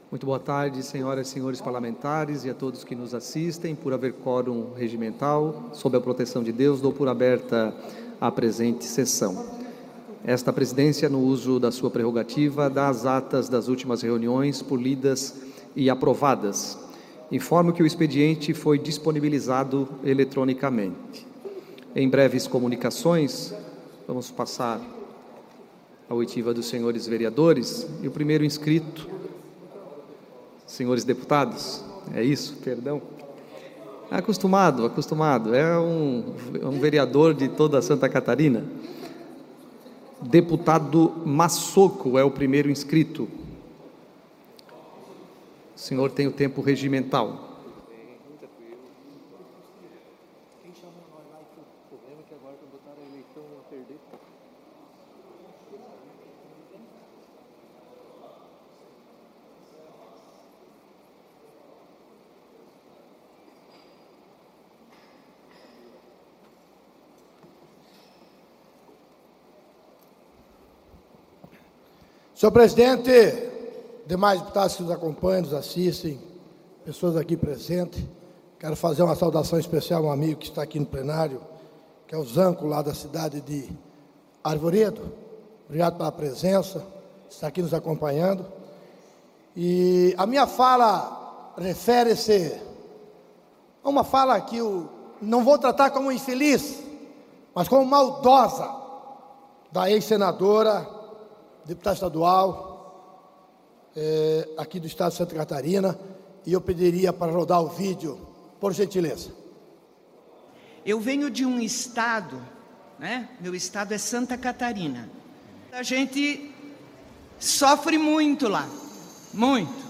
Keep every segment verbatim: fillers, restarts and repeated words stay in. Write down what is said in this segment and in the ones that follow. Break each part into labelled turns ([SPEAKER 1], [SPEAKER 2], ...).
[SPEAKER 1] Muito boa tarde, senhoras e senhores parlamentares e a todos que nos assistem. Por haver quórum regimental, sob a proteção de Deus, dou por aberta a presente sessão. Esta presidência, no uso da sua prerrogativa, dá as atas das últimas reuniões por lidas e aprovadas. Informo que o expediente foi disponibilizado eletronicamente. Em breves comunicações, vamos passar a oitiva dos senhores vereadores e o primeiro inscrito, senhores deputados, é isso, perdão, acostumado, acostumado, é um, um vereador de toda Santa Catarina, deputado Massoco é o primeiro inscrito. O senhor tem o tempo regimental.
[SPEAKER 2] Senhor presidente, demais deputados que nos acompanham, nos assistem, pessoas aqui presentes, quero fazer uma saudação especial a um amigo que está aqui no plenário, que é o Zanco, lá da cidade de Arvoredo. Obrigado pela presença, está aqui nos acompanhando. E a minha fala refere-se a uma fala que eu não vou tratar como infeliz, mas como maldosa, da ex-senadora, deputada estadual, é, aqui do estado de Santa Catarina, e eu pediria para rodar o vídeo, por gentileza.
[SPEAKER 3] Eu venho de um estado, né? Meu estado é Santa Catarina. A gente sofre muito lá, muito,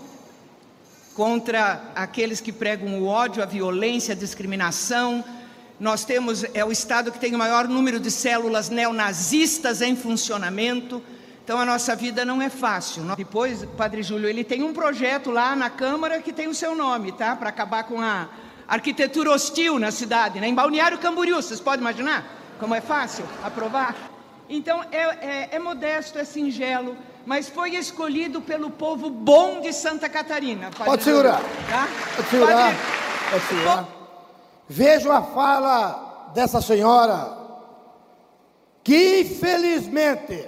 [SPEAKER 3] contra aqueles que pregam o ódio, a violência, a discriminação. Nós temos, é o estado que tem o maior número de células neonazistas em funcionamento. Então a nossa vida não é fácil. Depois, Padre Júlio, ele tem um projeto lá na Câmara que tem o seu nome, tá? Para acabar com a arquitetura hostil na cidade, né? Em Balneário Camboriú, vocês podem imaginar como é fácil aprovar? Então é, é, é modesto, é singelo, mas foi escolhido pelo povo bom de Santa Catarina. Padre
[SPEAKER 2] Pode segurar.
[SPEAKER 3] Júlio, tá?
[SPEAKER 2] Pode segurar.
[SPEAKER 3] Padre...
[SPEAKER 2] Pode segurar. Vejo a fala dessa senhora, que infelizmente...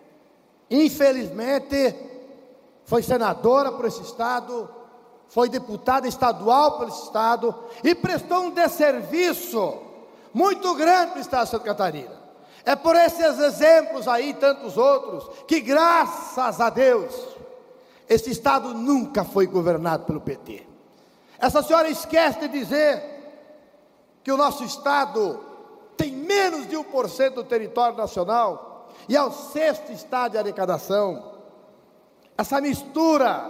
[SPEAKER 2] Infelizmente, foi senadora por esse estado, foi deputada estadual por esse estado e prestou um desserviço muito grande para o estado de Santa Catarina. É por esses exemplos aí, tantos outros, que graças a Deus, esse estado nunca foi governado pelo P T. Essa senhora esquece de dizer que o nosso estado tem menos de um por cento do território nacional, e é o sexto estado de arrecadação. Essa mistura,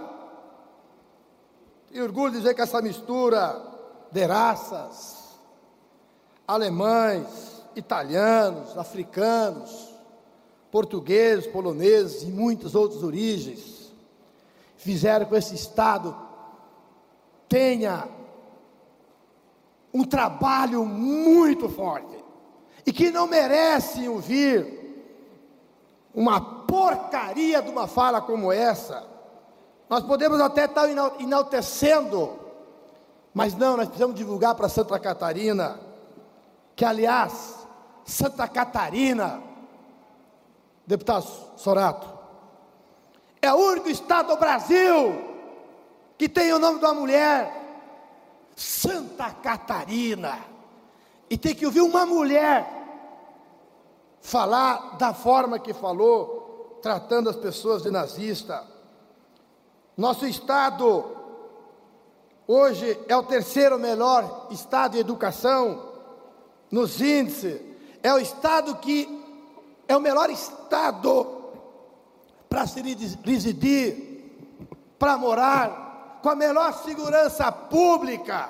[SPEAKER 2] tenho orgulho de dizer que essa mistura de raças, alemães, italianos, africanos, portugueses, poloneses e muitas outras origens, fizeram com que esse estado tenha um trabalho muito forte, e que não merecem ouvir uma porcaria de uma fala como essa. Nós podemos até estar enaltecendo, mas não, nós precisamos divulgar para Santa Catarina, que aliás, Santa Catarina, deputado Sorato, é o único estado do Brasil que tem o nome de uma mulher, Santa Catarina, e tem que ouvir uma mulher falar da forma que falou, tratando as pessoas de nazista. Nosso estado hoje é o terceiro melhor estado de educação nos índices, é o estado que é o melhor estado para se residir, para morar, com a melhor segurança pública,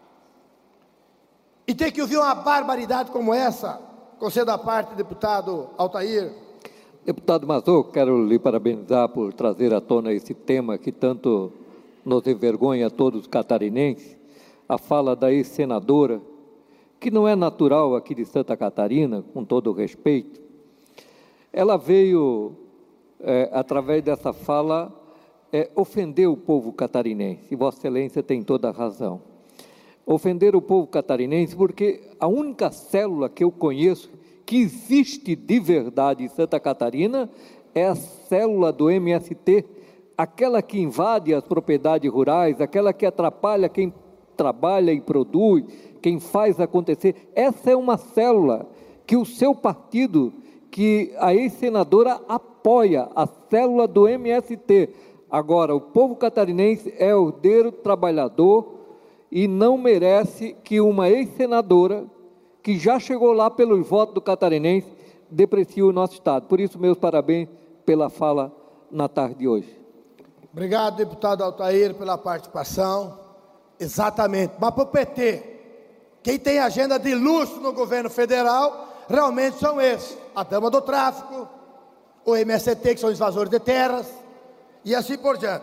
[SPEAKER 2] e tem que ouvir uma barbaridade como essa. Concedo a parte, deputado Altair.
[SPEAKER 4] Deputado Massoco, quero lhe parabenizar por trazer à tona esse tema que tanto nos envergonha a todos os catarinenses, a fala da ex-senadora, que não é natural aqui de Santa Catarina, com todo o respeito. Ela veio, é, através dessa fala, é ofender o povo catarinense, e Vossa Excelência tem toda a razão. Ofender o povo catarinense porque a única célula que eu conheço que existe de verdade em Santa Catarina é a célula do M S T, aquela que invade as propriedades rurais, aquela que atrapalha quem trabalha e produz, quem faz acontecer. Essa é uma célula que o seu partido, que a ex-senadora apoia, a célula do M S T. Agora, o povo catarinense é ordeiro, trabalhador, e não merece que uma ex-senadora, que já chegou lá pelos votos do catarinense, deprecie o nosso Estado. Por isso, meus parabéns pela fala na tarde de hoje.
[SPEAKER 2] Obrigado, deputado Altair, pela participação. Exatamente. Mas para o P T, quem tem agenda de luxo no governo federal, realmente são esses. A dama do tráfico, o M S T, que são invasores de terras, e assim por diante.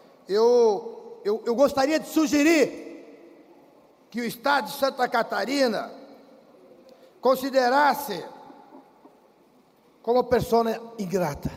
[SPEAKER 2] Eu, eu, eu gostaria de sugerir que o Estado de Santa Catarina considerasse como pessoa ingrata.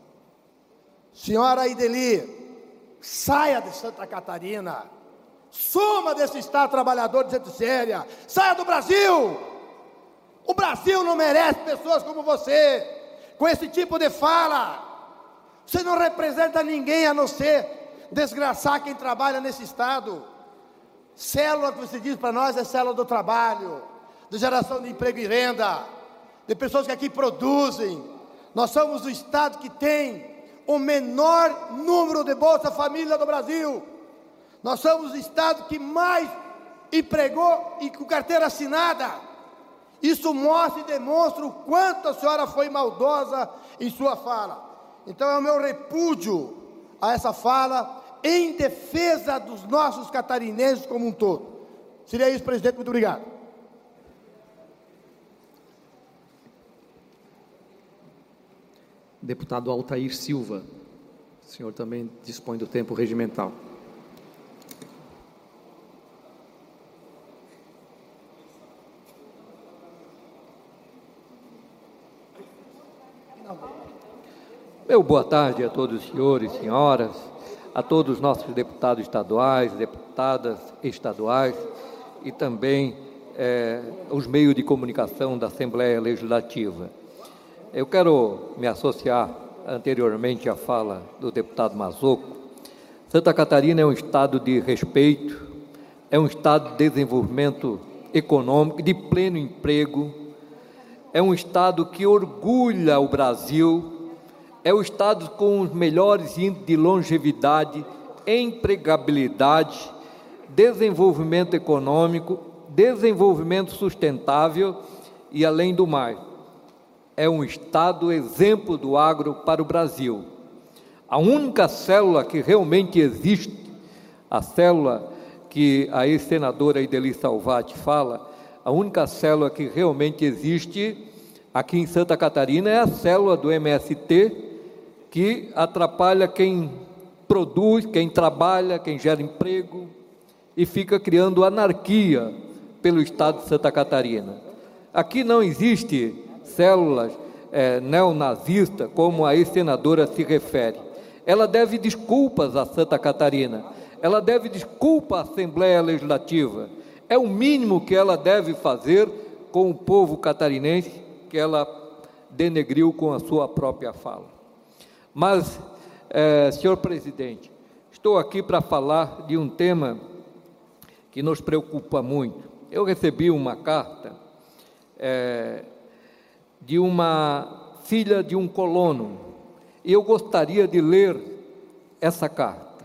[SPEAKER 2] Senhora Ideli, saia de Santa Catarina, suma desse Estado trabalhador de gente séria, saia do Brasil. O Brasil não merece pessoas como você, com esse tipo de fala. Você não representa ninguém a não ser desgraçar quem trabalha nesse Estado. Célula que você diz para nós é célula do trabalho, de geração de emprego e renda, de pessoas que aqui produzem. Nós somos o Estado que tem o menor número de Bolsa Família do Brasil. Nós somos o Estado que mais empregou e com carteira assinada. Isso mostra e demonstra o quanto a senhora foi maldosa em sua fala. Então é o meu repúdio a essa fala, em defesa dos nossos catarinenses como um todo. Seria isso, presidente. Muito obrigado.
[SPEAKER 1] Deputado Altair Silva, o senhor também dispõe do tempo regimental.
[SPEAKER 4] Meu boa tarde a todos os senhores e senhoras, a todos os nossos deputados estaduais, deputadas estaduais e também eh, os meios de comunicação da Assembleia Legislativa. Eu quero me associar anteriormente à fala do deputado Mazocco. Santa Catarina é um estado de respeito, é um estado de desenvolvimento econômico, de pleno emprego, é um estado que orgulha o Brasil, é o estado com os melhores índices de longevidade, empregabilidade, desenvolvimento econômico, desenvolvimento sustentável e, além do mais, é um estado exemplo do agro para o Brasil. A única célula que realmente existe, a célula que a ex-senadora Ideli Salvati fala, a única célula que realmente existe aqui em Santa Catarina é a célula do M S T, que atrapalha quem produz, quem trabalha, quem gera emprego e fica criando anarquia pelo estado de Santa Catarina. Aqui não existe células é, neonazistas, como a ex-senadora se refere. Ela deve desculpas a Santa Catarina, ela deve desculpa à Assembleia Legislativa. É o mínimo que ela deve fazer com o povo catarinense, que ela denegriu com a sua própria fala. Mas, eh, senhor presidente, estou aqui para falar de um tema que nos preocupa muito. Eu recebi uma carta eh, de uma filha de um colono, e eu gostaria de ler essa carta.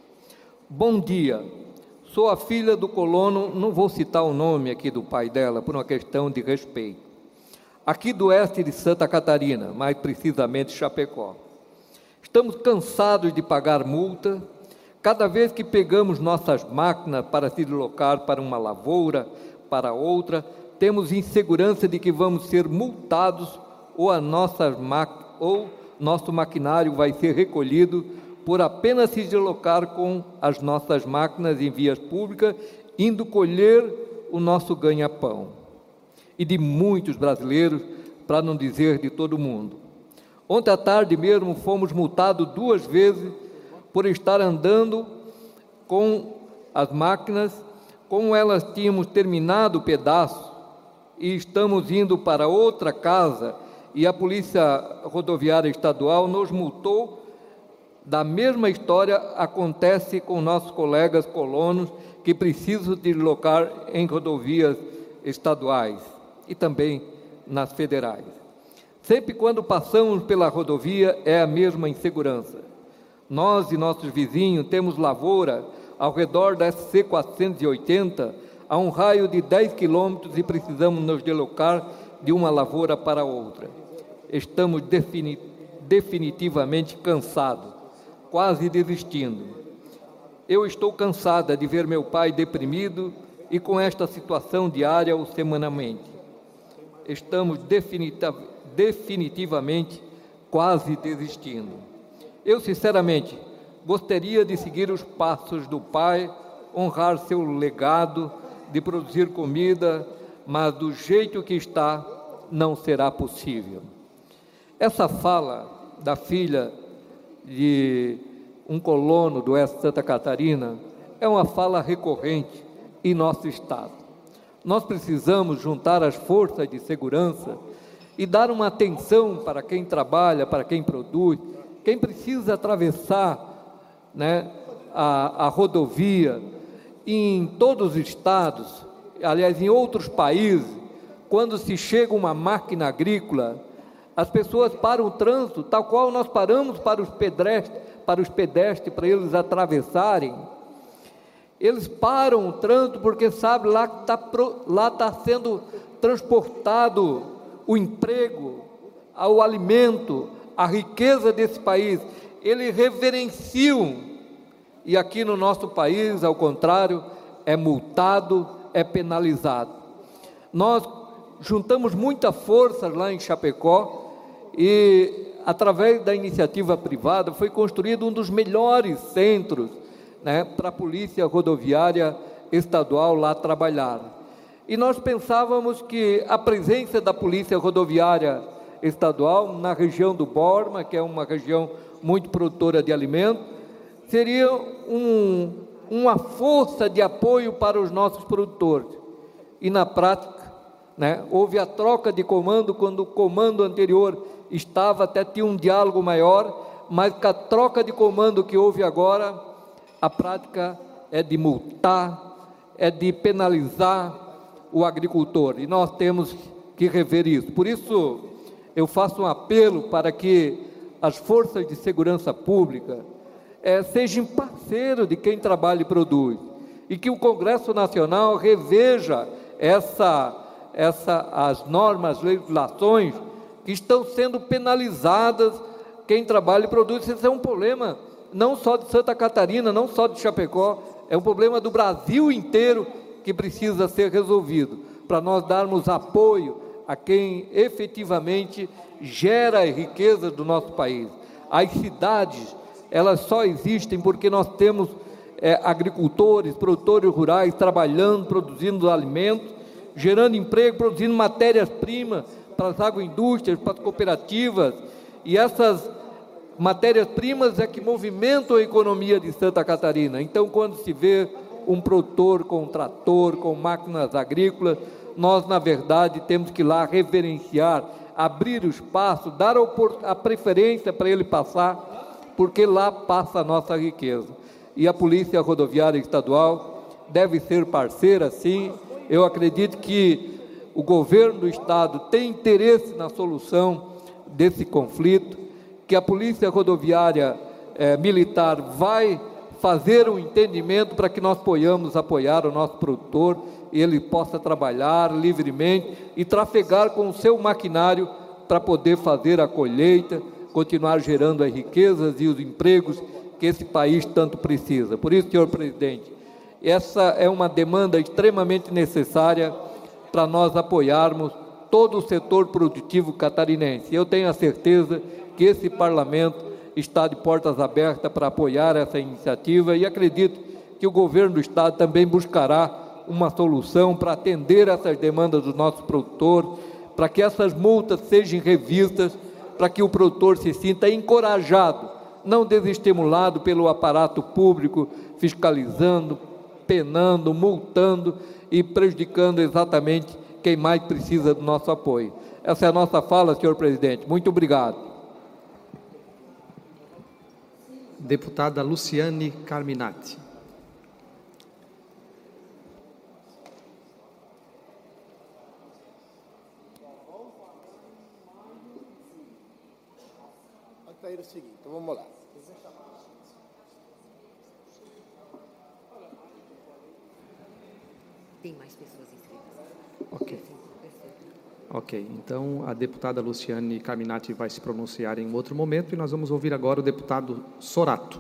[SPEAKER 4] Bom dia, sou a filha do colono, não vou citar o nome aqui do pai dela, por uma questão de respeito, aqui do oeste de Santa Catarina, mais precisamente Chapecó. Estamos cansados de pagar multa. Cada vez que pegamos nossas máquinas para se deslocar para uma lavoura, para outra, temos insegurança de que vamos ser multados ou, a nossa ou nosso maquinário vai ser recolhido por apenas se deslocar com as nossas máquinas em vias públicas, indo colher o nosso ganha-pão. E de muitos brasileiros, para não dizer de todo mundo. Ontem à tarde mesmo fomos multados duas vezes por estar andando com as máquinas, como elas tínhamos terminado o pedaço e estamos indo para outra casa e a Polícia Rodoviária Estadual nos multou. Da mesma história acontece com nossos colegas colonos que precisam deslocar em rodovias estaduais e também nas federais. Sempre quando passamos pela rodovia é a mesma insegurança. Nós e nossos vizinhos temos lavoura ao redor da S C quatrocentos e oitenta, a um raio de dez quilômetros, e precisamos nos deslocar de uma lavoura para outra. Estamos defini- definitivamente cansados, quase desistindo. Eu estou cansada de ver meu pai deprimido e com esta situação diária ou semanalmente. Estamos definita- definitivamente quase desistindo. Eu, sinceramente, gostaria de seguir os passos do pai, honrar seu legado de produzir comida, mas do jeito que está, não será possível. Essa fala da filha de um colono do oeste de Santa Catarina é uma fala recorrente em nosso estado. Nós precisamos juntar as forças de segurança e dar uma atenção para quem trabalha, para quem produz, quem precisa atravessar, né, a, a rodovia. Em todos os estados, aliás, em outros países, quando se chega uma máquina agrícola, as pessoas param o trânsito, tal qual nós paramos para os pedestres, para os pedestres, para eles atravessarem. Eles param o trânsito porque, sabe, lá está lá tá sendo transportado o emprego, o alimento, a riqueza desse país. Eles reverenciam. E aqui no nosso país, ao contrário, é multado, é penalizado. Nós juntamos muita força lá em Chapecó e, através da iniciativa privada, foi construído um dos melhores centros, né, para a Polícia Rodoviária Estadual lá trabalhar. E nós pensávamos que a presença da Polícia Rodoviária Estadual na região do Borma, que é uma região muito produtora de alimentos, seria um, uma força de apoio para os nossos produtores. E na prática, né, houve a troca de comando, quando o comando anterior estava, até tinha um diálogo maior, mas com a troca de comando que houve agora, a prática é de multar, é de penalizar o agricultor, e nós temos que rever isso. Por isso, eu faço um apelo para que as forças de segurança pública É, sejam parceiros de quem trabalha e produz, e que o Congresso Nacional reveja essa, essa, as normas, legislações que estão sendo penalizadas quem trabalha e produz. Isso é um problema não só de Santa Catarina, não só de Chapecó, é um problema do Brasil inteiro que precisa ser resolvido, para nós darmos apoio a quem efetivamente gera a riqueza do nosso país. As cidades, elas só existem porque nós temos é, agricultores, produtores rurais trabalhando, produzindo alimentos, gerando emprego, produzindo matérias-primas para as agroindústrias, para as cooperativas, e essas matérias-primas é que movimentam a economia de Santa Catarina. Então, quando se vê um produtor com um trator, com máquinas agrícolas, nós, na verdade, temos que ir lá reverenciar, abrir o espaço, dar a preferência para ele passar, porque lá passa a nossa riqueza. E a Polícia Rodoviária Estadual deve ser parceira, sim. Eu acredito que o governo do Estado tem interesse na solução desse conflito, que a Polícia Rodoviária eh, Militar vai fazer um entendimento para que nós possamos apoiar o nosso produtor e ele possa trabalhar livremente e trafegar com o seu maquinário para poder fazer a colheita, continuar gerando as riquezas e os empregos que esse país tanto precisa. Por isso, senhor presidente, essa é uma demanda extremamente necessária para nós apoiarmos todo o setor produtivo catarinense. Eu tenho a certeza que esse parlamento está de portas abertas para apoiar essa iniciativa e acredito que o governo do Estado também buscará uma solução para atender essas demandas dos nossos produtores, para que essas multas sejam revistas, para que o produtor se sinta encorajado não desestimulado pelo aparato público, fiscalizando, penando, multando e prejudicando exatamente quem mais precisa do nosso apoio. Essa é a nossa fala, senhor presidente. Muito obrigado.
[SPEAKER 1] Deputada Luciane Carminati.
[SPEAKER 2] Vai o seguinte, então vamos lá.
[SPEAKER 5] Tem mais pessoas inscritas.
[SPEAKER 1] Ok. Ok, então a deputada Luciane Carminati vai se pronunciar em um outro momento e nós vamos ouvir agora o deputado Sorato.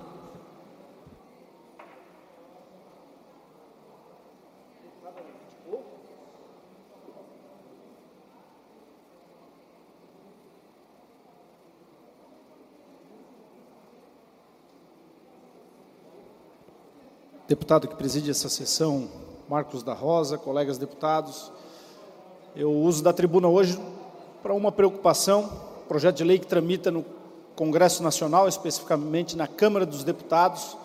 [SPEAKER 6] Deputado que preside essa sessão, Marcos da Rosa, colegas deputados, eu uso da tribuna hoje para uma preocupação, projeto de lei que tramita no Congresso Nacional, especificamente na Câmara dos Deputados,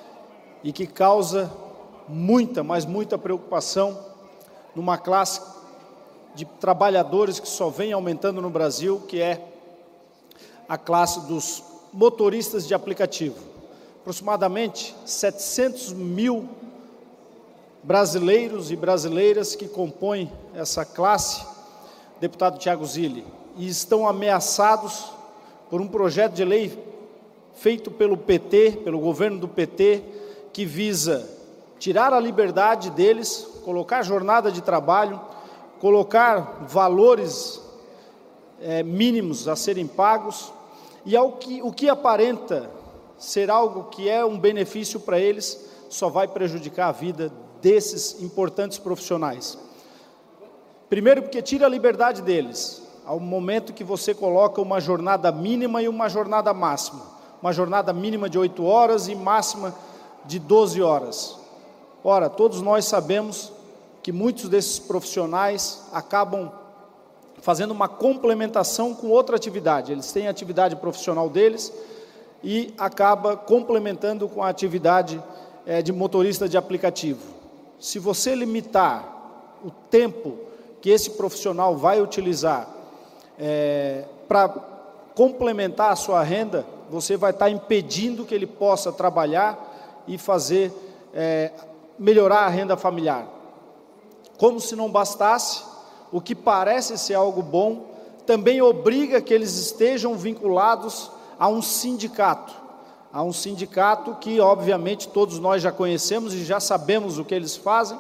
[SPEAKER 6] e que causa muita, mas muita preocupação numa classe de trabalhadores que só vem aumentando no Brasil, que é a classe dos motoristas de aplicativo. Aproximadamente setecentos mil brasileiros e brasileiras que compõem essa classe, deputado Tiago Zilli, e estão ameaçados por um projeto de lei feito pelo P T, pelo governo do P T, que visa tirar a liberdade deles, colocar jornada de trabalho, colocar valores é, mínimos a serem pagos, e ao que, o que aparenta ser algo que é um benefício para eles, só vai prejudicar a vida desses importantes profissionais. Primeiro, porque tira a liberdade deles, ao momento que você coloca uma jornada mínima e uma jornada máxima. Uma jornada mínima de oito horas e máxima de doze horas. Ora, todos nós sabemos que muitos desses profissionais acabam fazendo uma complementação com outra atividade. Eles têm a atividade profissional deles e acaba complementando com a atividade é, de motorista de aplicativo. Se você limitar o tempo que esse profissional vai utilizar é, para complementar a sua renda, você vai estar impedindo que ele possa trabalhar e fazer, é, melhorar a renda familiar. Como se não bastasse, o que parece ser algo bom, também obriga que eles estejam vinculados a um sindicato, a um sindicato que, obviamente, todos nós já conhecemos e já sabemos o que eles fazem,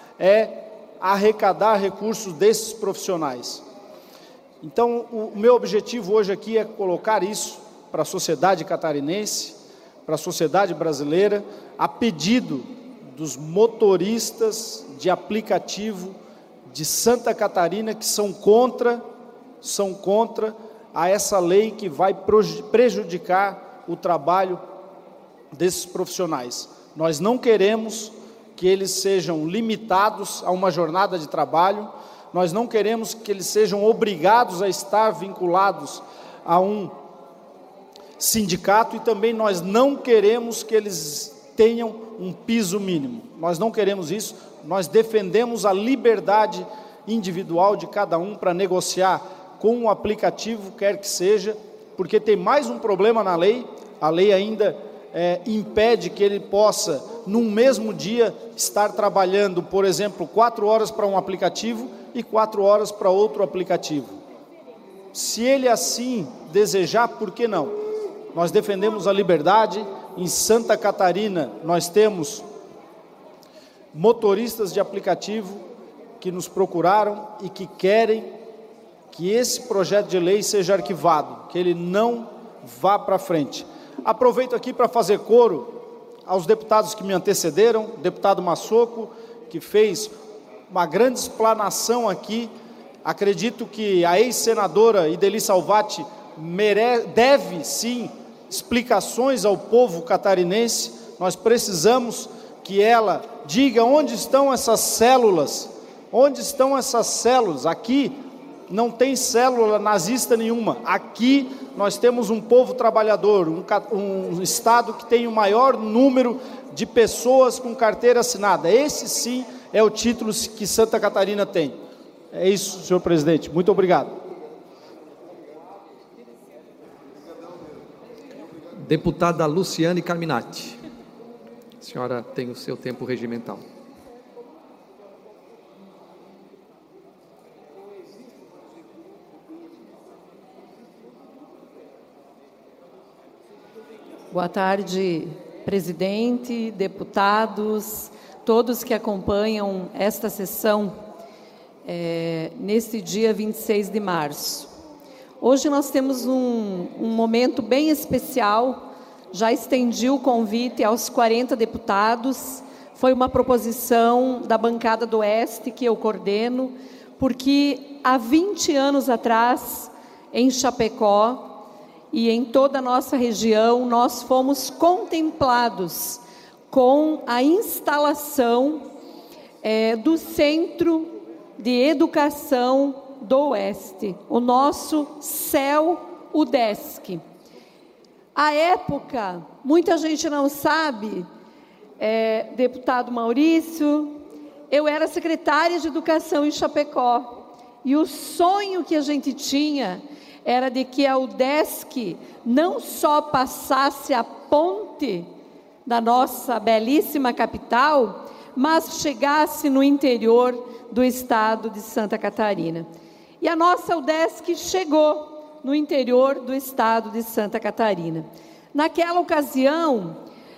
[SPEAKER 6] é arrecadar recursos desses profissionais. Então, o meu objetivo hoje aqui é colocar isso para a sociedade catarinense, para a sociedade brasileira, a pedido dos motoristas de aplicativo de Santa Catarina, que são contra, são contra a essa lei que vai prejudicar o trabalho desses profissionais. Nós não queremos que eles sejam limitados a uma jornada de trabalho, nós não queremos que eles sejam obrigados a estar vinculados a um sindicato e também nós não queremos que eles tenham um piso mínimo. Nós não queremos isso, nós defendemos a liberdade individual de cada um para negociar com um aplicativo, quer que seja, porque tem mais um problema na lei, a lei ainda é, impede que ele possa, num mesmo dia, estar trabalhando, por exemplo, quatro horas para um aplicativo e quatro horas para outro aplicativo. Se ele assim desejar, por que não? Nós defendemos a liberdade. Em Santa Catarina, nós temos motoristas de aplicativo que nos procuraram e que querem que esse projeto de lei seja arquivado, que ele não vá para frente. Aproveito aqui para fazer coro aos deputados que me antecederam, o deputado Massoco, que fez uma grande explanação aqui. Acredito que a ex-senadora Ideli Salvati mere... deve, sim, explicações ao povo catarinense. Nós precisamos que ela diga onde estão essas células, onde estão essas células. Aqui, não tem célula nazista nenhuma. Aqui nós temos um povo trabalhador, um, um estado que tem o maior número de pessoas com carteira assinada. Esse sim é o título que Santa Catarina tem. É isso, senhor presidente. Muito obrigado.
[SPEAKER 1] Deputada Luciane Carminati. A senhora tem o seu tempo regimental.
[SPEAKER 7] Boa tarde, presidente, deputados, todos que acompanham esta sessão é, neste dia vinte e seis de março. Hoje nós temos um, um momento bem especial. Já estendi o convite aos quarenta deputados. Foi uma proposição da bancada do Oeste que eu coordeno, porque há vinte anos atrás, em Chapecó e em toda a nossa região, nós fomos contemplados com a instalação é, do Centro de Educação do Oeste, o nosso C E L UDESC. À época, muita gente não sabe, é, deputado Maurício, eu era secretária de Educação em Chapecó, e o sonho que a gente tinha era de que a UDESC não só passasse a ponte da nossa belíssima capital, mas chegasse no interior do estado de Santa Catarina. E a nossa UDESC chegou no interior do estado de Santa Catarina. Naquela ocasião,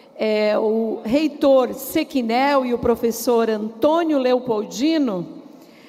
[SPEAKER 7] é, o reitor Sequinel e o professor Antônio Leopoldino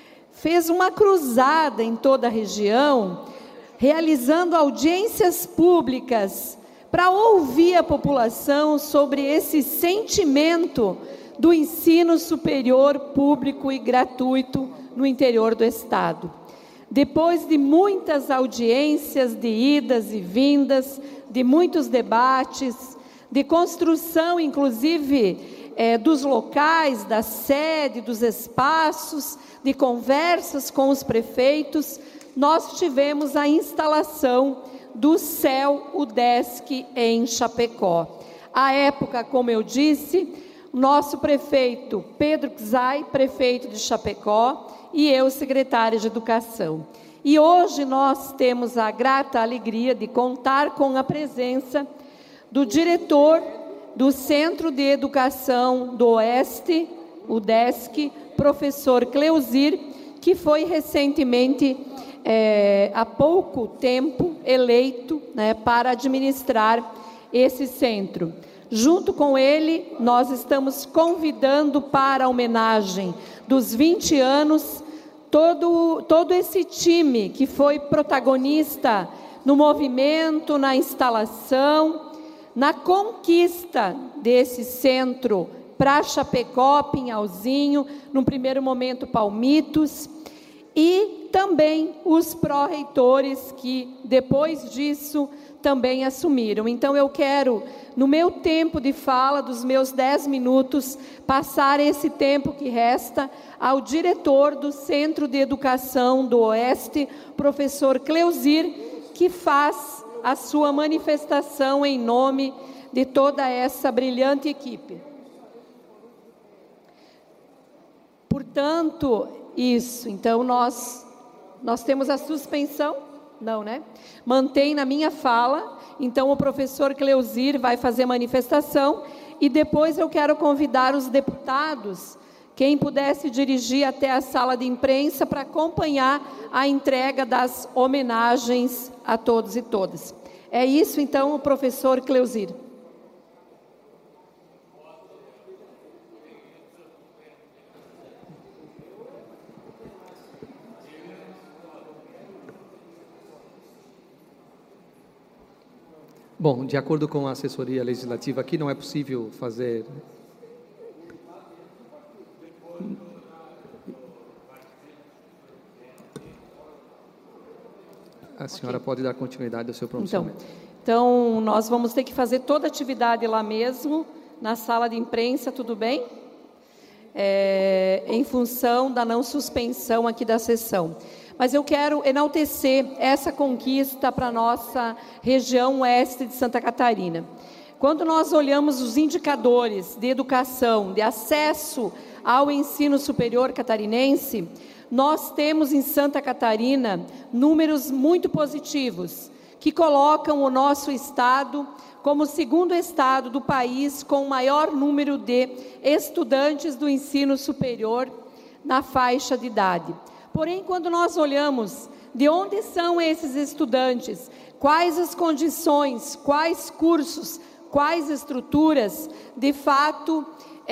[SPEAKER 7] fez uma cruzada em toda a região, realizando audiências públicas para ouvir a população sobre esse sentimento do ensino superior público e gratuito no interior do estado. Depois de muitas audiências, de idas e vindas, de muitos debates, de construção, inclusive, é, dos locais, da sede, dos espaços, de conversas com os prefeitos, nós tivemos a instalação do C E L UDESC em Chapecó. À época, como eu disse, nosso prefeito Pedro Czai, prefeito de Chapecó, e eu, secretária de Educação. E hoje nós temos a grata alegria de contar com a presença do diretor do Centro de Educação do Oeste, UDESC, professor Cleuzir, que foi recentemente, é, há pouco tempo, eleito, né, para administrar esse centro. Junto com ele, nós estamos convidando para a homenagem dos vinte anos, todo, todo esse time que foi protagonista no movimento, na instalação, na conquista desse centro para Chapecó, Pinhalzinho, no primeiro momento Palmitos, e também os pró-reitores que, depois disso, também assumiram. Então, eu quero, no meu tempo de fala, dos meus dez minutos, passar esse tempo que resta ao diretor do Centro de Educação do Oeste, professor Cleuzir, que faz a sua manifestação em nome de toda essa brilhante equipe. Portanto, isso, então nós, nós temos a suspensão, não, né? Mantém na minha fala, então o professor Cleuzir vai fazer manifestação e depois eu quero convidar os deputados, quem pudesse dirigir até a sala de imprensa para acompanhar a entrega das homenagens a todos e todas. É isso, então, o professor Cleuzir.
[SPEAKER 1] Bom, de acordo com a assessoria legislativa aqui, não é possível fazer... A senhora okay. pode dar continuidade ao seu pronunciamento.
[SPEAKER 7] Então, então, nós vamos ter que fazer toda a atividade lá mesmo, na sala de imprensa, tudo bem? É, em função da não suspensão aqui da sessão. mas eu quero enaltecer essa conquista para a nossa região oeste de Santa Catarina. Quando nós olhamos os indicadores de educação, de acesso ao ensino superior catarinense, nós temos em Santa Catarina números muito positivos, que colocam o nosso estado como o segundo estado do país com o maior número de estudantes do ensino superior na faixa de idade. Porém, quando nós olhamos de onde são esses estudantes, quais as condições, quais cursos, quais estruturas, de fato,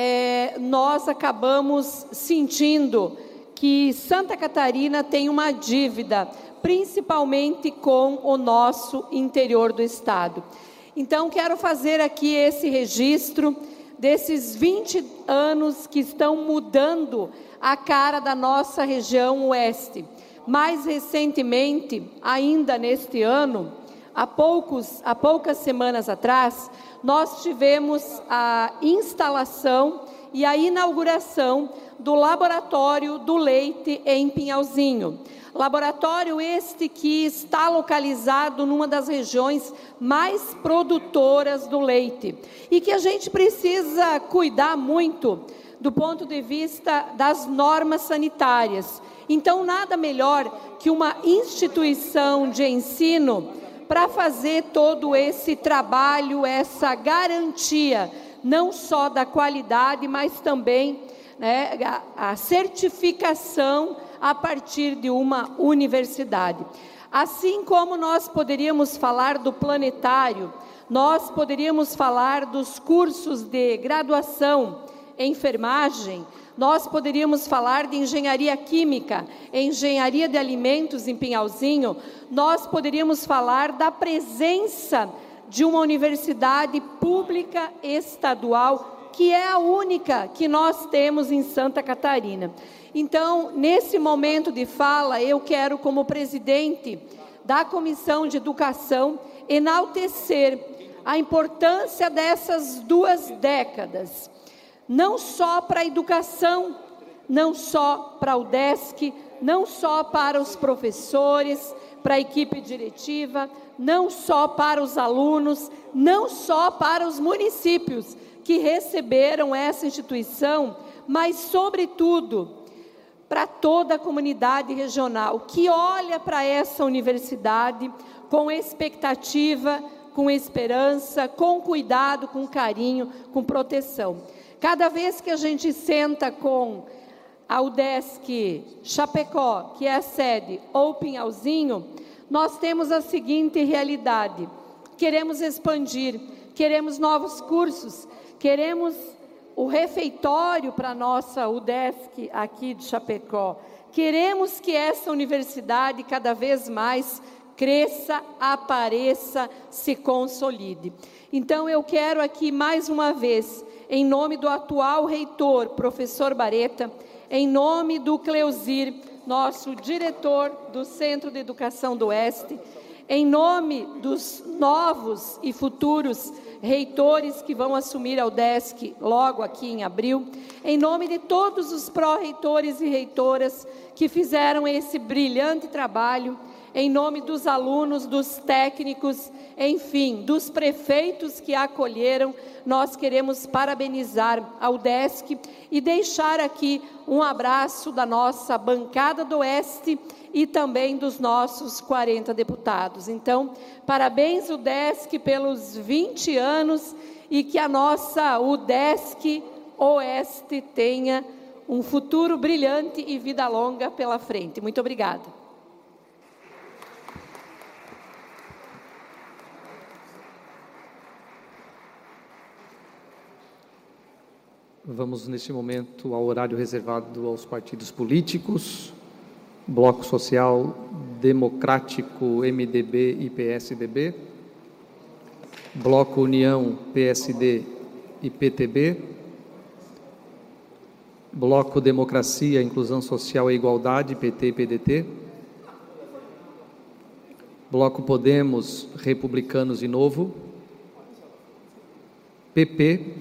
[SPEAKER 7] é, nós acabamos sentindo que Santa Catarina tem uma dívida, principalmente com o nosso interior do estado. Então, quero fazer aqui esse registro desses vinte anos que estão mudando a cara da nossa região oeste. Mais recentemente, ainda neste ano, há, poucos, há poucas semanas atrás, nós tivemos a instalação e a inauguração do Laboratório do Leite em Pinhalzinho. Laboratório este que está localizado numa das regiões mais produtoras do leite e que a gente precisa cuidar muito do ponto de vista das normas sanitárias. Então, nada melhor que uma instituição de ensino para fazer todo esse trabalho, essa garantia, não só da qualidade, mas também, né, a, a certificação a partir de uma universidade. Assim como nós poderíamos falar do planetário, nós poderíamos falar dos cursos de graduação em enfermagem, nós poderíamos falar de engenharia química, engenharia de alimentos em Pinhalzinho, nós poderíamos falar da presença de uma universidade pública estadual, que é a única que nós temos em Santa Catarina. Então, nesse momento de fala, eu quero, como presidente da Comissão de Educação, enaltecer a importância dessas duas décadas, não só para a educação, não só para o UDESC, não só para os professores, para a equipe diretiva, não só para os alunos, não só para os municípios que receberam essa instituição, mas, sobretudo, para toda a comunidade regional, que olha para essa universidade com expectativa, com esperança, com cuidado, com carinho, com proteção. Cada vez que a gente senta com a UDESC Chapecó, que é a sede, ou Pinhalzinho, nós temos a seguinte realidade: queremos expandir, queremos novos cursos, queremos o refeitório para a nossa UDESC aqui de Chapecó. Queremos que essa universidade cada vez mais cresça, apareça, se consolide. Então, eu quero aqui mais uma vez, em nome do atual reitor, professor Bareta, em nome do Cleusir, nosso diretor do Centro de Educação do Oeste, em nome dos novos e futuros reitores que vão assumir a UDESC logo aqui em abril, em nome de todos os pró-reitores e reitoras que fizeram esse brilhante trabalho, em nome dos alunos, dos técnicos, enfim, dos prefeitos que a acolheram, nós queremos parabenizar a UDESC e deixar aqui um abraço da nossa bancada do Oeste e também dos nossos quarenta deputados. Então, parabéns, UDESC, pelos vinte anos e que a nossa UDESC Oeste tenha um futuro brilhante e vida longa pela frente. Muito obrigada.
[SPEAKER 1] Vamos, neste momento, ao horário reservado aos partidos políticos. Bloco Social Democrático, M D B e P S D B. Bloco União, P S D e P T B. Bloco Democracia, Inclusão Social e Igualdade, P T e P D T. Bloco Podemos, Republicanos e Novo. P P,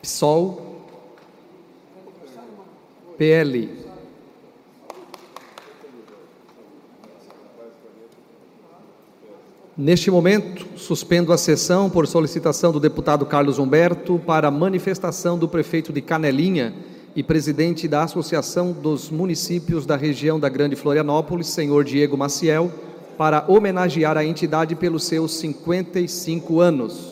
[SPEAKER 1] PSOL, P L, Neste momento, suspendo a sessão por solicitação do deputado Carlos Humberto para manifestação do prefeito de Canelinha e presidente da Associação dos Municípios da região da Grande Florianópolis, senhor Diego Maciel, para homenagear a entidade pelos seus cinquenta e cinco anos.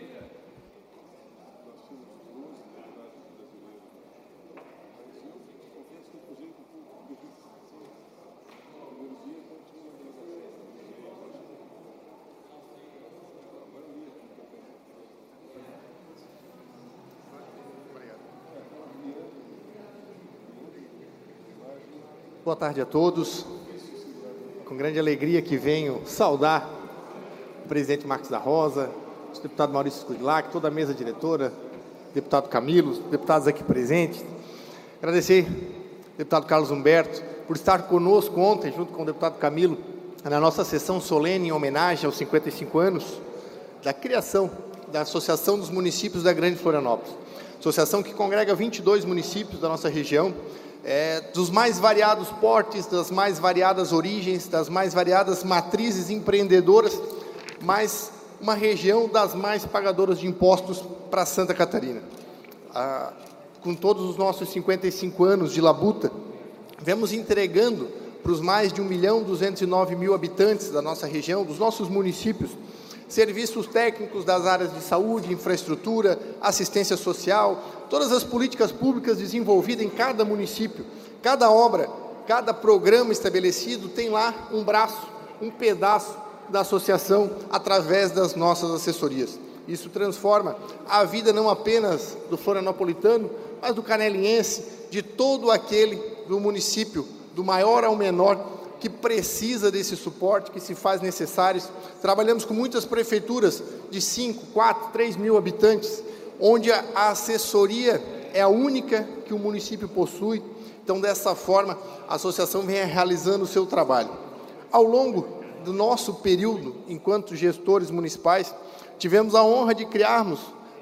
[SPEAKER 8] Boa tarde a todos. Com grande alegria que venho saudar o presidente Marcos da Rosa, o deputado Maurício Scudlac, toda a mesa diretora, deputado Camilo, deputados aqui presentes. Agradecer ao deputado Carlos Humberto por estar conosco ontem, junto com o deputado Camilo, na nossa sessão solene em homenagem aos cinquenta e cinco anos da criação da Associação dos Municípios da Grande Florianópolis. Associação que congrega vinte e dois municípios da nossa região, É, dos mais variados portes, das mais variadas origens, das mais variadas matrizes empreendedoras, mas uma região das mais pagadoras de impostos para Santa Catarina. Ah, com todos os nossos cinquenta e cinco anos de labuta, vemos entregando para os mais de um milhão duzentos e nove mil habitantes da nossa região, dos nossos municípios, serviços técnicos das áreas de saúde, infraestrutura, assistência social, todas as políticas públicas desenvolvidas em cada município, cada obra, cada programa estabelecido tem lá um braço, um pedaço da associação através das nossas assessorias. Isso transforma a vida não apenas do florianopolitano, mas do caneliense, de todo aquele do município, do maior ao menor, que precisa desse suporte, que se faz necessário. Trabalhamos com muitas prefeituras de cinco, quatro, três mil habitantes, onde a assessoria é a única que o município possui. Então, dessa forma, a associação vem realizando o seu trabalho. Ao longo do nosso período, enquanto gestores municipais, tivemos a honra de criarmos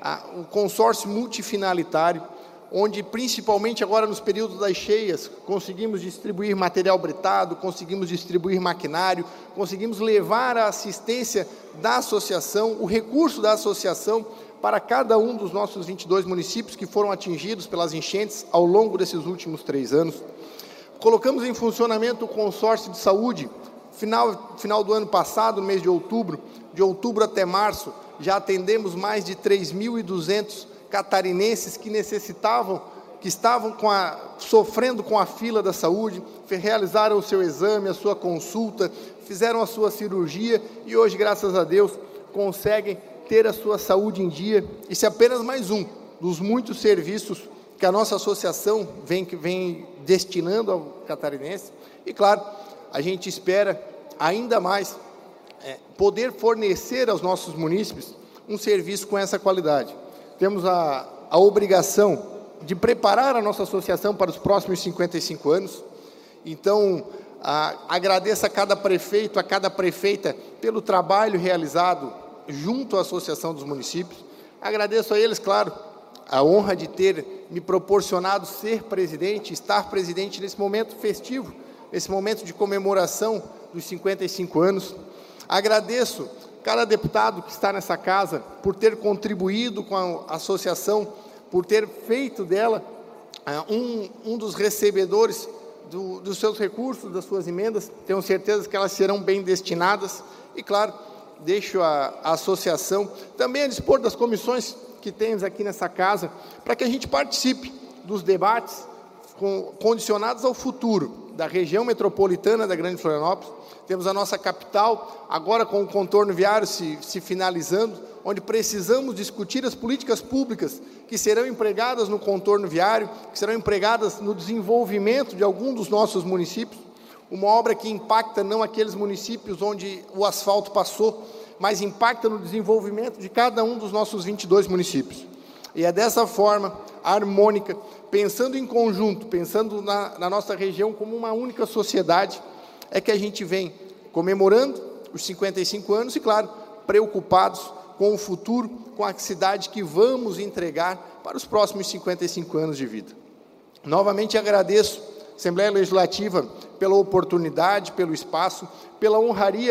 [SPEAKER 8] o consórcio multifinalitário, onde, principalmente agora nos períodos das cheias, conseguimos distribuir material britado, conseguimos distribuir maquinário, conseguimos levar a assistência da associação, o recurso da associação, para cada um dos nossos vinte e dois municípios que foram atingidos pelas enchentes ao longo desses últimos três anos. Colocamos em funcionamento o consórcio de saúde, final, final do ano passado, no mês de outubro, de outubro até março, já atendemos mais de três mil e duzentos catarinenses que necessitavam, que estavam com a, sofrendo com a fila da saúde, realizaram o seu exame, a sua consulta, fizeram a sua cirurgia e hoje, graças a Deus, conseguem ter a sua saúde em dia. Isso é apenas mais um dos muitos serviços que a nossa associação vem, vem destinando ao catarinense. E, claro, a gente espera ainda mais é, poder fornecer aos nossos munícipes um serviço com essa qualidade. Temos a, a obrigação de preparar a nossa associação para os próximos cinquenta e cinco anos. Então, a, agradeço a cada prefeito, a cada prefeita pelo trabalho realizado junto à Associação dos Municípios. Agradeço a eles, claro, a honra de ter me proporcionado ser presidente, estar presidente nesse momento festivo, nesse momento de comemoração dos cinquenta e cinco anos. Agradeço cada deputado que está nessa casa por ter contribuído com a associação, por ter feito dela uh, um, um dos recebedores do, dos seus recursos, das suas emendas. Tenho certeza que elas serão bem destinadas e, claro, deixo a, a associação também a dispor das comissões que temos aqui nessa casa, para que a gente participe dos debates com, condicionados ao futuro da região metropolitana da Grande Florianópolis. Temos a nossa capital, agora com o contorno viário se, se finalizando, onde precisamos discutir as políticas públicas que serão empregadas no contorno viário, que serão empregadas no desenvolvimento de algum dos nossos municípios. Uma obra que impacta não aqueles municípios onde o asfalto passou, mas impacta no desenvolvimento de cada um dos nossos vinte e dois municípios. E é dessa forma, harmônica, pensando em conjunto, pensando na, na nossa região como uma única sociedade, é que a gente vem comemorando os cinquenta e cinco anos e, claro, preocupados com o futuro, com a cidade que vamos entregar para os próximos cinquenta e cinco anos de vida. Novamente agradeço à Assembleia Legislativa pela oportunidade, pelo espaço, pela honraria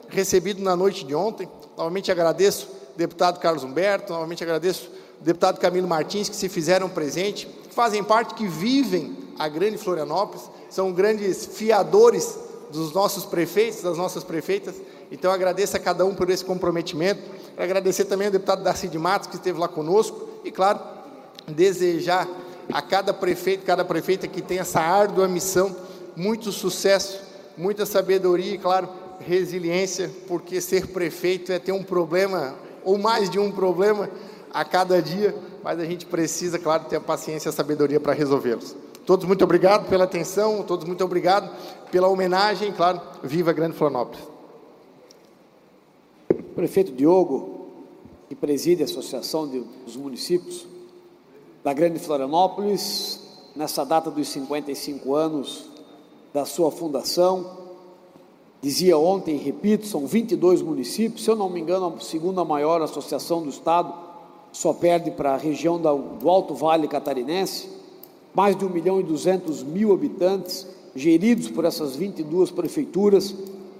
[SPEAKER 8] recebido na noite de ontem. Novamente agradeço o deputado Carlos Humberto, novamente agradeço o deputado Camilo Martins, que se fizeram presente, que fazem parte, que vivem a grande Florianópolis, são grandes fiadores dos nossos prefeitos, das nossas prefeitas. Então agradeço a cada um por esse comprometimento. Quero agradecer também ao deputado Darcy de Matos, que esteve lá conosco, e claro, desejar a cada prefeito, cada prefeita que tem essa árdua missão, muito sucesso, muita sabedoria e, claro, resiliência, porque ser prefeito é ter um problema, ou mais de um problema, a cada dia, mas a gente precisa, claro, ter a paciência e a sabedoria para resolvê-los. Todos muito obrigado pela atenção, todos muito obrigado pela homenagem, claro, viva a Grande Florianópolis.
[SPEAKER 9] Prefeito Diogo, que preside a Associação dos Municípios da Grande Florianópolis, nessa data dos cinquenta e cinco anos da sua fundação, dizia ontem, repito, são vinte e dois municípios, se eu não me engano, a segunda maior associação do Estado, só perde para a região do Alto Vale Catarinense, mais de um milhão e duzentos mil habitantes, geridos por essas vinte e duas prefeituras.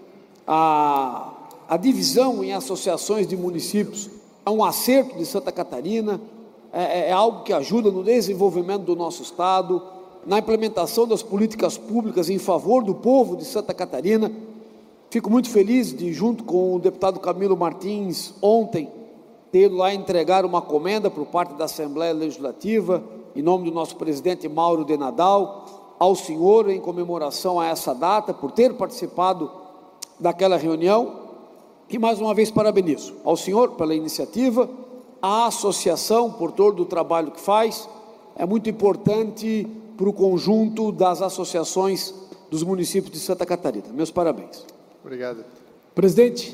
[SPEAKER 9] A, a divisão em associações de municípios é um acerto de Santa Catarina, é, é algo que ajuda no desenvolvimento do nosso Estado, na implementação das políticas públicas em favor do povo de Santa Catarina. Fico muito feliz de, junto com o deputado Camilo Martins, ontem, ter lá entregar uma comenda por parte da Assembleia Legislativa, em nome do nosso presidente Mauro de Nadal, ao senhor em comemoração a essa data, por ter participado daquela reunião, e mais uma vez parabenizo ao senhor pela iniciativa, à associação por todo o trabalho que faz. É muito importante para o conjunto das associações dos municípios de Santa Catarina. Meus parabéns.
[SPEAKER 8] Obrigado.
[SPEAKER 10] Presidente,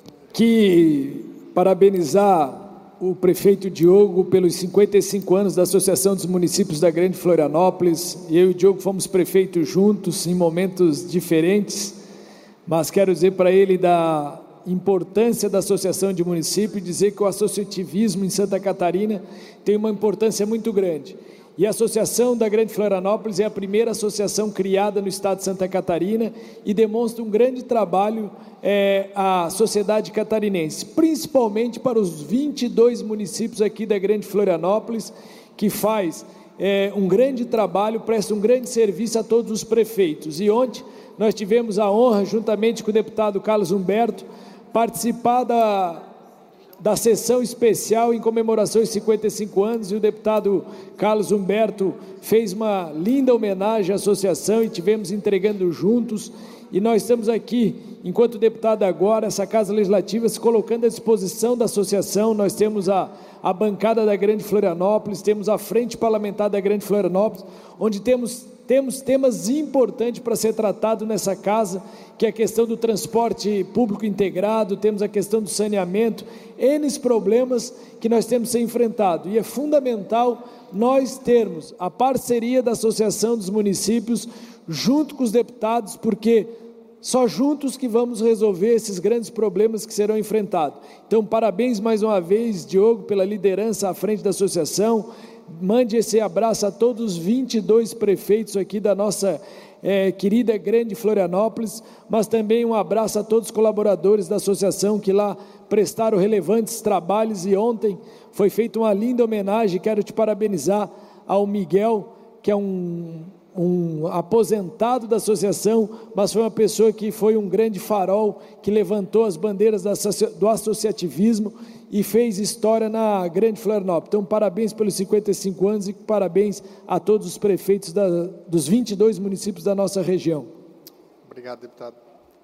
[SPEAKER 10] que parabenizar o prefeito Diogo pelos cinquenta e cinco anos da Associação dos Municípios da Grande Florianópolis. Eu e o Diogo fomos prefeitos juntos em momentos diferentes, mas quero dizer para ele da importância da Associação de Municípios e dizer que o associativismo em Santa Catarina tem uma importância muito grande. E a Associação da Grande Florianópolis é a primeira associação criada no estado de Santa Catarina e demonstra um grande trabalho é, à sociedade catarinense, principalmente para os vinte e dois municípios aqui da Grande Florianópolis, que faz é, um grande trabalho, presta um grande serviço a todos os prefeitos. E ontem nós tivemos a honra, juntamente com o deputado Carlos Humberto, participar da... da sessão especial em comemoração aos cinquenta e cinco anos, e o deputado Carlos Humberto fez uma linda homenagem à associação e tivemos entregando juntos, e nós estamos aqui, enquanto deputado agora, essa Casa Legislativa se colocando à disposição da associação. Nós temos a, a bancada da Grande Florianópolis, temos a frente parlamentar da Grande Florianópolis, onde temos Temos temas importantes para ser tratado nessa casa, que é a questão do transporte público integrado, temos a questão do saneamento, N problemas que nós temos que ser enfrentados. E é fundamental nós termos a parceria da Associação dos Municípios junto com os deputados, porque só juntos que vamos resolver esses grandes problemas que serão enfrentados. Então, parabéns mais uma vez, Diogo, pela liderança à frente da associação. Mande esse abraço a todos os vinte e dois prefeitos aqui da nossa é, querida Grande Florianópolis, mas também um abraço a todos os colaboradores da associação que lá prestaram relevantes trabalhos, e ontem foi feita uma linda homenagem. Quero te parabenizar ao Miguel, que é um, um aposentado da associação, mas foi uma pessoa que foi um grande farol, que levantou as bandeiras do associativismo e fez história na Grande Florianópolis. Então, parabéns pelos cinquenta e cinco anos e parabéns a todos os prefeitos da, dos vinte e dois municípios da nossa região.
[SPEAKER 8] Obrigado, deputado.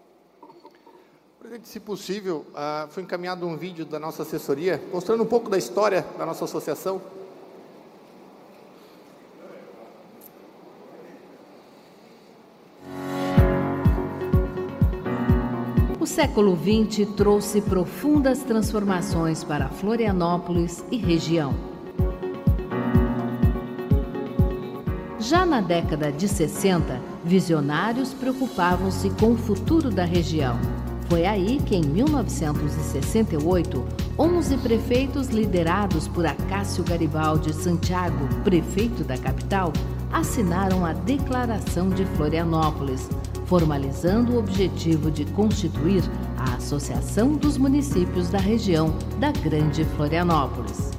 [SPEAKER 8] Presidente, se possível, uh, foi encaminhado um vídeo da nossa assessoria, mostrando um pouco da história da nossa associação.
[SPEAKER 11] O século vinte trouxe profundas transformações para Florianópolis e região. Já na década de sessenta, visionários preocupavam-se com o futuro da região. Foi aí que, em mil novecentos e sessenta e oito, onze prefeitos liderados por Acácio Garibaldi Santiago, prefeito da capital, assinaram a Declaração de Florianópolis, formalizando o objetivo de constituir a Associação dos Municípios da Região da Grande Florianópolis.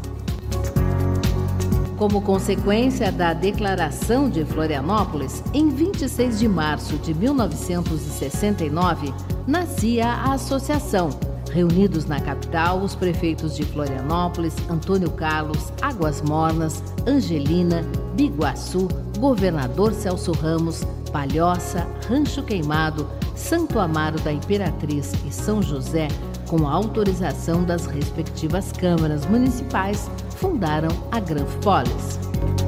[SPEAKER 11] Como consequência da Declaração de Florianópolis, em vinte e seis de março de mil novecentos e sessenta e nove, nascia a associação. Reunidos na capital, os prefeitos de Florianópolis, Antônio Carlos, Águas Mornas, Angelina, Biguaçu, Governador Celso Ramos, Palhoça, Rancho Queimado, Santo Amaro da Imperatriz e São José, com a autorização das respectivas câmaras municipais, fundaram a Granfpolis.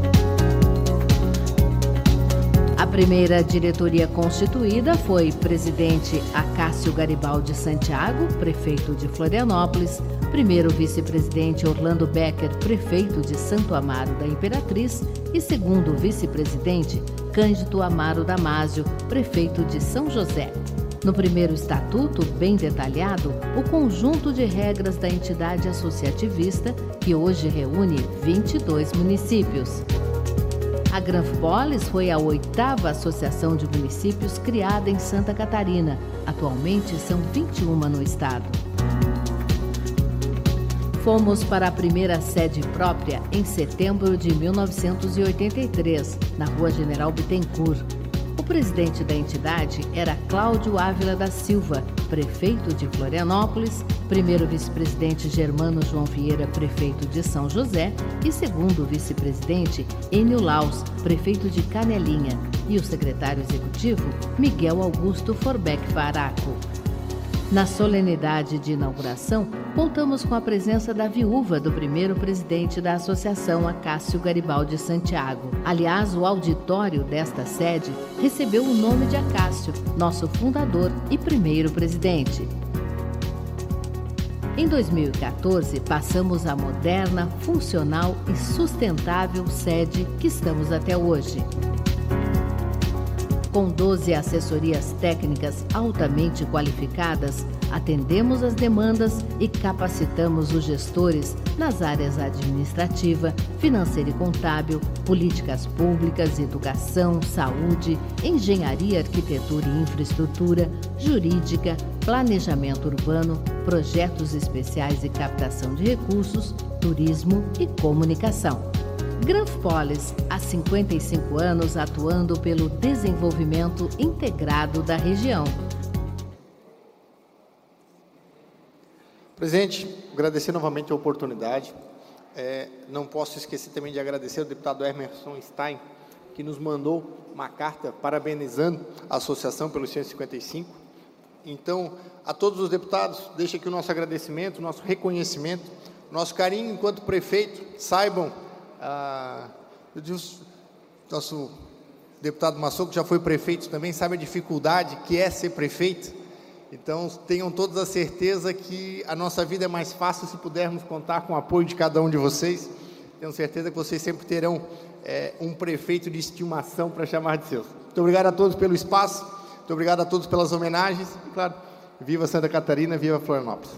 [SPEAKER 11] A primeira diretoria constituída foi presidente Acácio Garibaldi Santiago, prefeito de Florianópolis, primeiro vice-presidente Orlando Becker, prefeito de Santo Amaro da Imperatriz, e segundo vice-presidente Cândido Amaro Damásio, prefeito de São José. No primeiro estatuto, bem detalhado, o conjunto de regras da entidade associativista, que hoje reúne vinte e dois municípios. A Granfpolis foi a oitava associação de municípios criada em Santa Catarina. Atualmente são vinte e uma no estado. Fomos para a primeira sede própria em setembro de mil novecentos e oitenta e três, na Rua General Bittencourt. O presidente da entidade era Cláudio Ávila da Silva, prefeito de Florianópolis, primeiro vice-presidente Germano João Vieira, prefeito de São José, e segundo vice-presidente Enio Laus, prefeito de Canelinha, e o secretário executivo Miguel Augusto Forbeck Faraco. Na solenidade de inauguração, contamos com a presença da viúva do primeiro presidente da associação, Acácio Garibaldi Santiago. Aliás, o auditório desta sede recebeu o nome de Acácio, nosso fundador e primeiro presidente. Em dois mil e quatorze, passamos à moderna, funcional e sustentável sede que estamos até hoje. Com doze assessorias técnicas altamente qualificadas, atendemos as demandas e capacitamos os gestores nas áreas administrativa, financeira e contábil, políticas públicas, educação, saúde, engenharia, arquitetura e infraestrutura, jurídica, planejamento urbano, projetos especiais e captação de recursos, turismo e comunicação. Granfpolis, há cinquenta e cinco anos atuando pelo desenvolvimento integrado da região.
[SPEAKER 8] Presidente, agradecer novamente a oportunidade. É, não posso esquecer também de agradecer ao deputado Emerson Stein, que nos mandou uma carta parabenizando a associação pelos cento e cinquenta e cinco. Então, a todos os deputados, deixo aqui o nosso agradecimento, o nosso reconhecimento, nosso carinho enquanto prefeito. Saibam, ah, nosso deputado Massou, que já foi prefeito também, sabe a dificuldade que é ser prefeito. Então, tenham todos a certeza que a nossa vida é mais fácil se pudermos contar com o apoio de cada um de vocês. Tenho certeza que vocês sempre terão é, um prefeito de estimação para chamar de seus. Muito obrigado a todos pelo espaço, muito obrigado a todos pelas homenagens. E, claro, viva Santa Catarina, viva Florianópolis.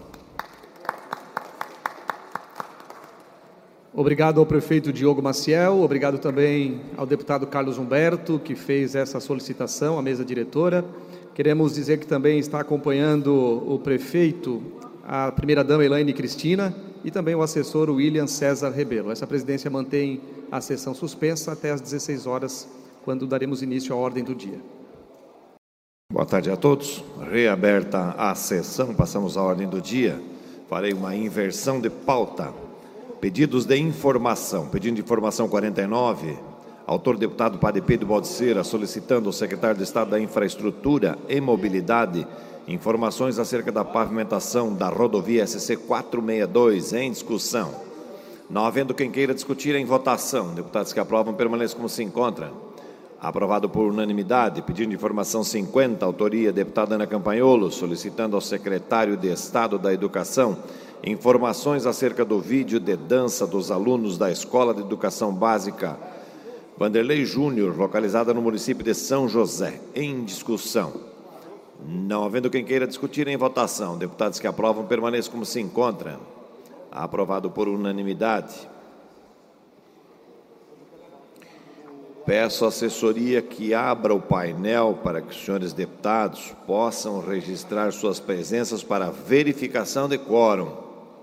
[SPEAKER 1] Obrigado ao prefeito Diogo Maciel, obrigado também ao deputado Carlos Humberto, que fez essa solicitação à mesa diretora. Queremos dizer que também está acompanhando o prefeito, a primeira-dama Elaine Cristina, e também o assessor William César Rebelo. Essa presidência mantém a sessão suspensa até às dezesseis horas, quando daremos início à ordem do dia.
[SPEAKER 12] Boa tarde a todos. Reaberta a sessão, passamos à ordem do dia. Farei uma inversão de pauta. Pedidos de informação. Pedido de informação quarenta e nove, autor deputado Padre Pedro Baldiceira, solicitando ao secretário de Estado da Infraestrutura e Mobilidade informações acerca da pavimentação da rodovia S C quatrocentos e sessenta e dois, em discussão. Não havendo quem queira discutir, em votação. Deputados que aprovam permaneçam como se encontram. Aprovado por unanimidade. Pedido de informação cinquenta, autoria deputada Ana Campanholo, solicitando ao secretário de Estado da Educação informações acerca do vídeo de dança dos alunos da Escola de Educação Básica Vanderlei Júnior, localizada no município de São José, em discussão. Não havendo quem queira discutir, em votação. Deputados que aprovam permaneçam como se encontram. Aprovado por unanimidade. Peço à assessoria que abra o painel para que os senhores deputados possam registrar suas presenças para verificação de quórum.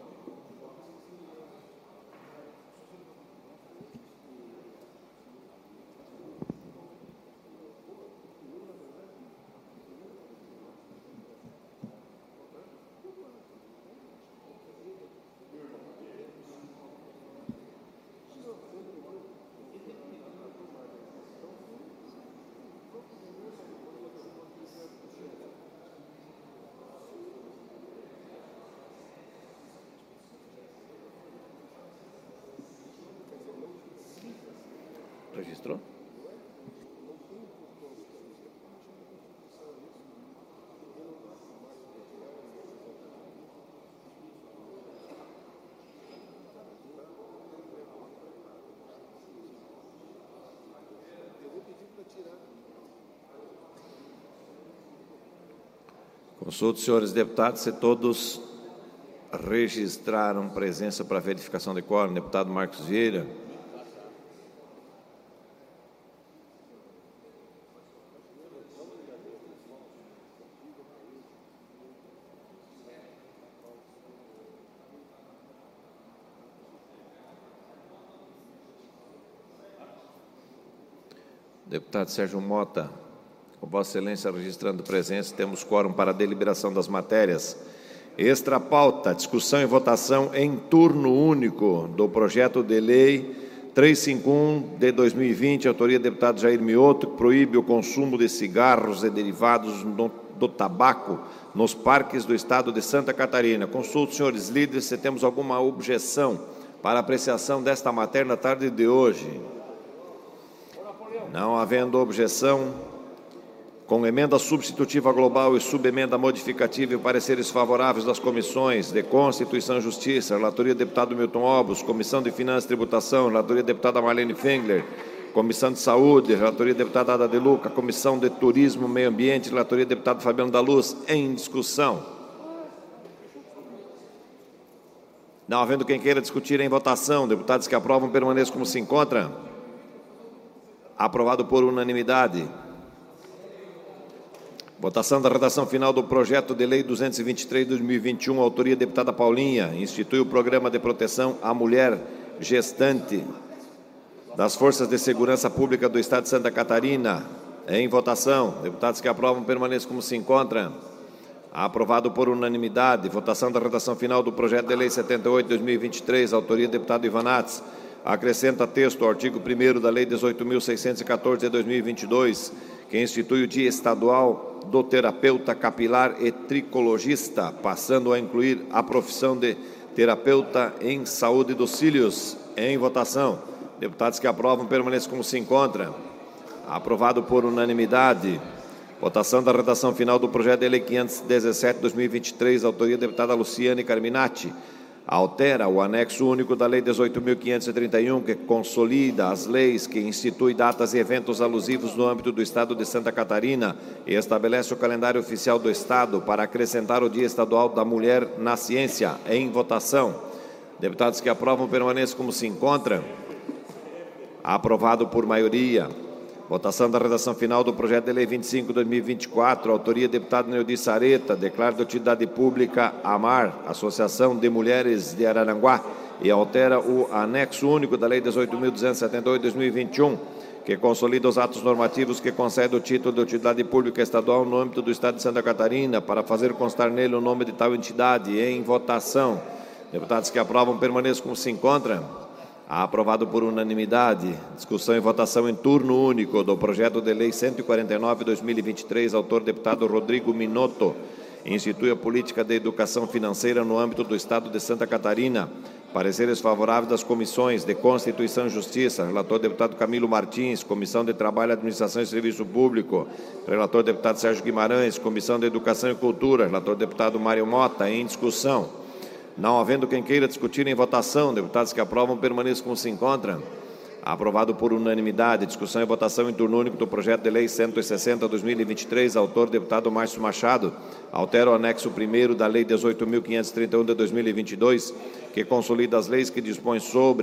[SPEAKER 12] Registrou? Consulto os senhores deputados se todos registraram presença para verificação de quórum. Deputado Marcos Vieira. Deputado Sérgio Mota, com Vossa Excelência registrando presença, temos quórum para a deliberação das matérias. Extra pauta, discussão e votação em turno único do projeto de lei trezentos e cinquenta e um de dois mil e vinte, autoria do deputado Jair Mioto, que proíbe o consumo de cigarros e derivados do, do tabaco nos parques do estado de Santa Catarina. Consulto, senhores líderes, se temos alguma objeção para apreciação desta matéria na tarde de hoje. Não havendo objeção, com emenda substitutiva global e subemenda modificativa e pareceres favoráveis das comissões de Constituição e Justiça, relatoria do deputado Milton Obos, Comissão de Finanças e Tributação, relatoria da deputada Marlene Fengler, Comissão de Saúde, relatoria da deputada Ada de Luca, Comissão de Turismo e Meio Ambiente, relatoria do deputado Fabiano da Luz, em discussão. Não havendo quem queira discutir em votação, deputados que aprovam permaneçam como se encontram. Aprovado por unanimidade. Votação da redação final do projeto de lei duzentos e vinte e três de dois mil e vinte e um, autoria da deputada Paulinha, institui o programa de proteção à mulher gestante das Forças de Segurança Pública do Estado de Santa Catarina. Em votação, deputados que aprovam permaneçam como se encontram. Aprovado por unanimidade. Votação da redação final do projeto de lei setenta e oito de dois mil e vinte e três, autoria do deputado Ivanates. Acrescenta texto ao artigo primeiro da Lei dezoito mil seiscentos e quatorze de dois mil e vinte e dois, que institui o Dia Estadual do Terapeuta Capilar e Tricologista, passando a incluir a profissão de terapeuta em saúde dos cílios. Em votação. Deputados que aprovam permaneçam como se encontram. Aprovado por unanimidade. Votação da redação final do projeto de lei quinhentos e dezessete de dois mil e vinte e três, autoria da deputada Luciane Carminati. Altera o anexo único da Lei dezoito mil quinhentos e trinta e um, que consolida as leis que institui datas e eventos alusivos no âmbito do Estado de Santa Catarina e estabelece o calendário oficial do Estado para acrescentar o Dia Estadual da Mulher na Ciência. Em votação. Deputados que aprovam permaneçam como se encontram. Aprovado por maioria. Votação da redação final do projeto de lei vinte e cinco de dois mil e vinte e quatro, autoria do deputado Neudi Sareta, declara de utilidade pública AMAR, Associação de Mulheres de Araranguá, e altera o anexo único da lei dezoito mil duzentos e setenta e oito de dois mil e vinte e um, que consolida os atos normativos que concedem o título de utilidade pública estadual no âmbito do Estado de Santa Catarina, para fazer constar nele o nome de tal entidade. Em votação. Deputados que aprovam permaneçam como se encontram. Aprovado por unanimidade. Discussão e votação em turno único do projeto de lei cento e quarenta e nove de dois mil e vinte e três, autor deputado Rodrigo Minotto, institui a política de educação financeira no âmbito do Estado de Santa Catarina. Pareceres favoráveis das comissões de Constituição e Justiça, relator deputado Camilo Martins, Comissão de Trabalho, Administração e Serviço Público, relator deputado Sérgio Guimarães, Comissão de Educação e Cultura, relator deputado Mário Mota. Em discussão. Não havendo quem queira discutir em votação, deputados que aprovam permaneçam como se encontram. Aprovado por unanimidade. Discussão e votação em turno único do projeto de lei cento e sessenta de dois mil e vinte e três, autor deputado Márcio Machado, altera o anexo primeiro da lei dezoito mil quinhentos e trinta e um de dois mil e vinte e dois, que consolida as leis que dispõem sobre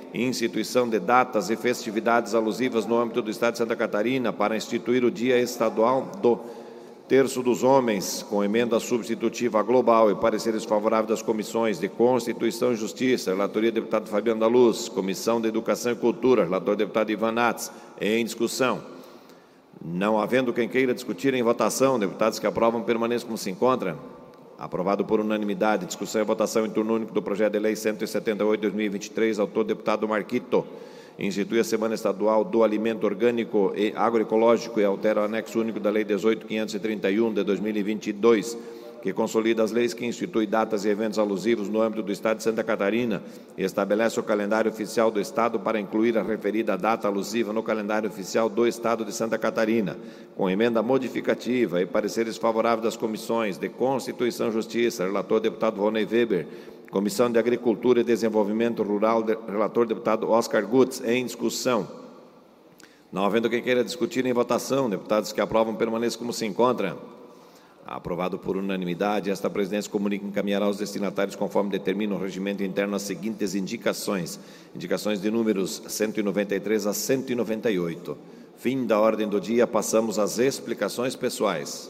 [SPEAKER 12] instituição de datas e festividades alusivas no âmbito do Estado de Santa Catarina para instituir o Dia Estadual do Terço dos Homens, com emenda substitutiva global e pareceres favoráveis das comissões de Constituição e Justiça, relatoria do deputado Fabiano da Luz, Comissão de Educação e Cultura, relator deputado Ivan Nats, em discussão. Não havendo quem queira discutir em votação, deputados que aprovam permaneçam como se encontram. Aprovado por unanimidade. Discussão e votação em turno único do projeto de lei cento e setenta e oito, dois mil e vinte e três, autor deputado Marquito. Institui a Semana Estadual do Alimento Orgânico e Agroecológico e altera o anexo único da Lei dezoito mil quinhentos e trinta e um de dois mil e vinte e dois, que consolida as leis que institui datas e eventos alusivos no âmbito do Estado de Santa Catarina e estabelece o calendário oficial do Estado para incluir a referida data alusiva no calendário oficial do Estado de Santa Catarina, com emenda modificativa e pareceres favoráveis das comissões de Constituição e Justiça, relator deputado Rony Weber, Comissão de Agricultura e Desenvolvimento Rural, relator deputado Oscar Gutz, em discussão. Não havendo quem queira discutir em votação, deputados que aprovam permaneçam como se encontram. Aprovado por unanimidade, esta presidência comunica e encaminhará aos destinatários, conforme determina o regimento interno, as seguintes indicações. Indicações de números cento e noventa e três a cento e noventa e oito. Fim da ordem do dia, passamos às explicações pessoais.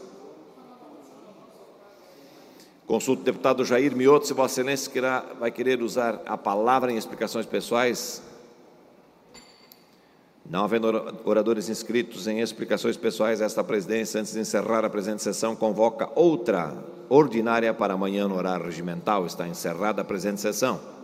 [SPEAKER 12] Consulto o deputado Jair Mioto, se Vossa Excelência queira, vai querer usar a palavra em explicações pessoais. Não havendo oradores inscritos em explicações pessoais, esta presidência, antes de encerrar a presente sessão, convoca outra ordinária para amanhã no horário regimental. Está encerrada a presente sessão.